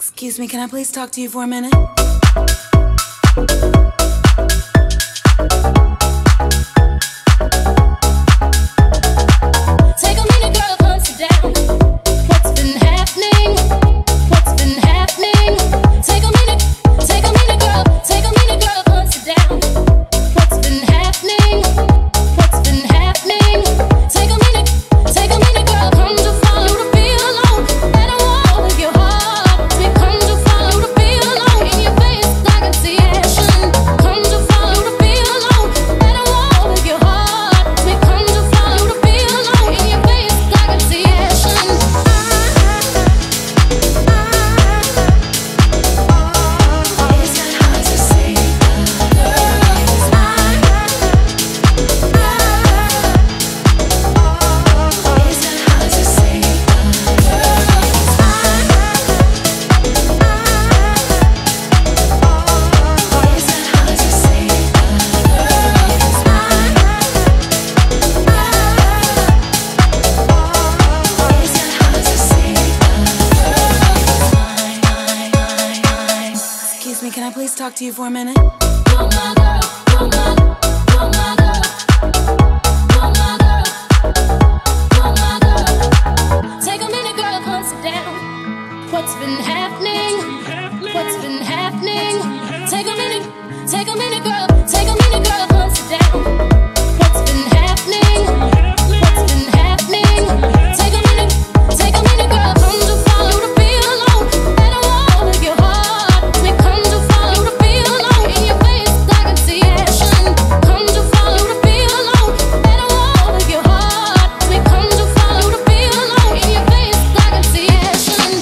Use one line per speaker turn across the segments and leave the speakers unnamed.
Excuse me, can I please talk to you for a minute?
Take a minute, girl, consider down. What's been happening? What's been happening? Take a minute, girl. Take a minute, girl, consider down. What's been happening? What's been happening? Take a minute, girl. Come to follow the feel alone. Let it walk with your heart. We come to follow the feel alone. In your face, I can see action. Come to follow the feel alone. Let it walk with your heart. We come to follow the feel alone. In your face, I can see action. It's not hard to say.
Excuse me, can I please talk to you for a minute?
You're my girl, you're my girl, you're my girl, you're my girl, you're my girl. Take a minute, girl, consider down. What's been happening? What's been happening? Take a minute, girl. Take a minute, girl, consider down. What's been happening? What's been happening? Take a minute, girl. Come to follow the feel alone. Let it walk with your heart. We come to follow the feel alone. In your face, I can see action. Come to follow the feel alone. Let it walk with your heart. We come to follow the feel alone. In your face, I can see action.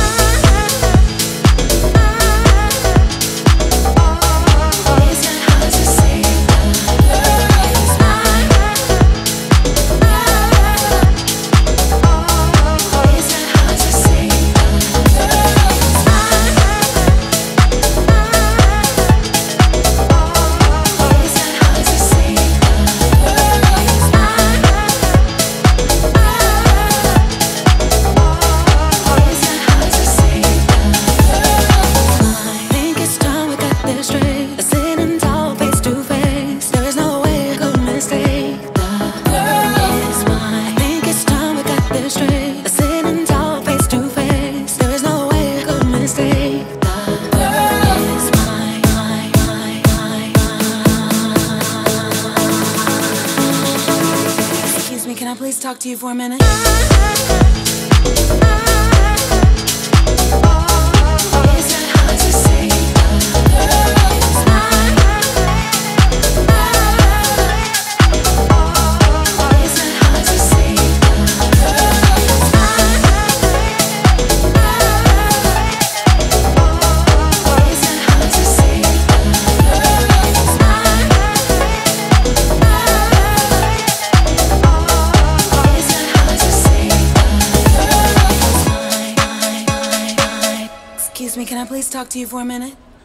It's not hard to say. It's not hard to say. It's not hard to say. It's not hard to say.
I think it's time we got this straight. Sitting tall, face to face. There is no way I could mistake. The girl is mine. I think it's time we got this straight. Sitting tall, face to face. There is no way I could mistake. The girl is mine. Excuse me, can I please talk to you for a minute?
It's not hard to say. It's not hard to say. It's not hard to say. It's not hard to say.
Excuse me, can I please talk to you for a minute?